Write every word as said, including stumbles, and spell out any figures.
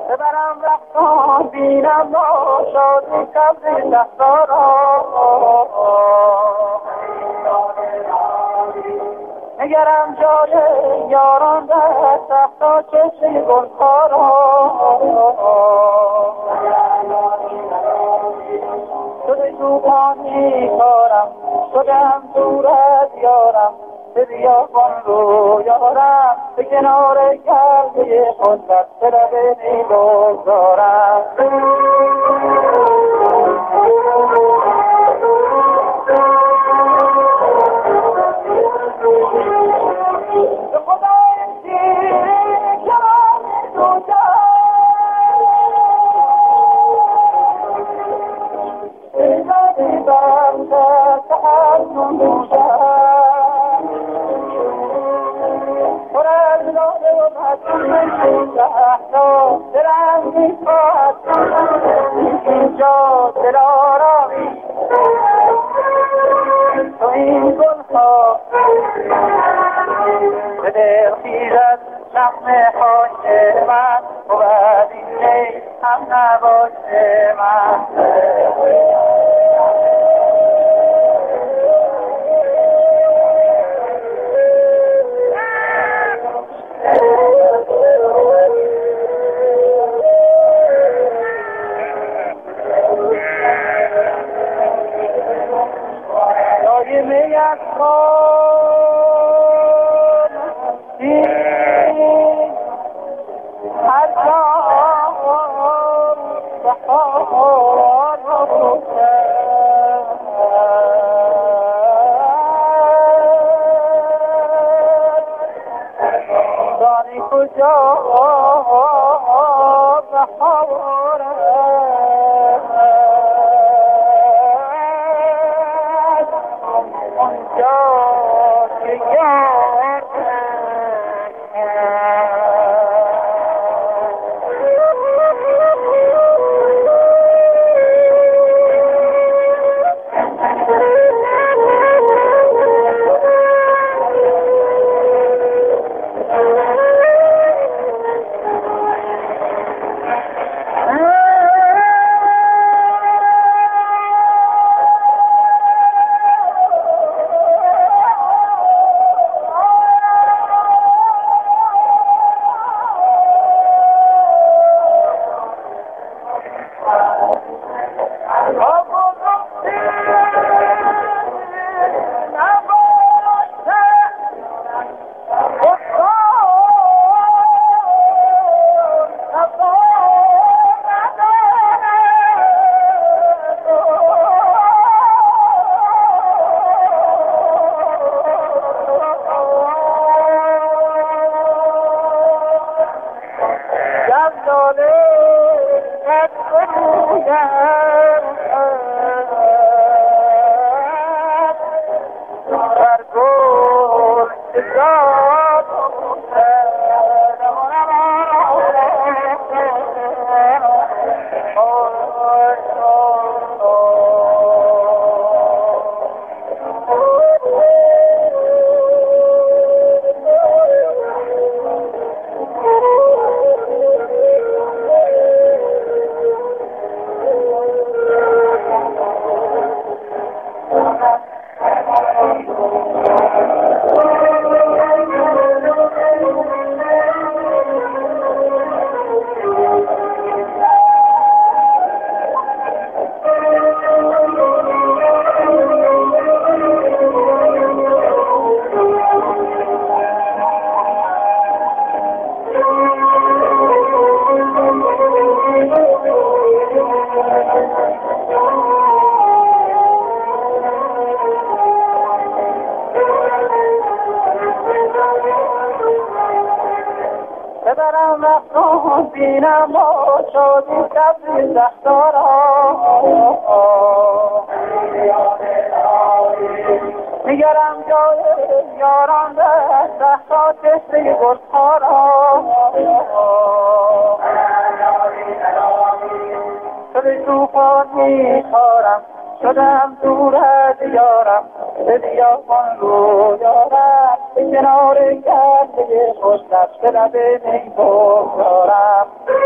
ببرم رفتان بینم با شادی قبل دستارا نگرم جای یاران در سختا چشم گلخارا شده توبانی کارم شدم دور از یارم به بیابان رو یارم به کنار کرده خودت به لب میگذارم به خدا اینجا دلارامی تو این گلها به دل خیزد نغمه های من بود این کی هم نباشه من ببرم رفتان بینم با شادی قبل دستارا نگرم جای یاران در صحرا چشمه گلخارا شده توفان میخوارم شدم دور از یارم به بیابان رو یارم به کنار گرده خودت به لب می بگذارم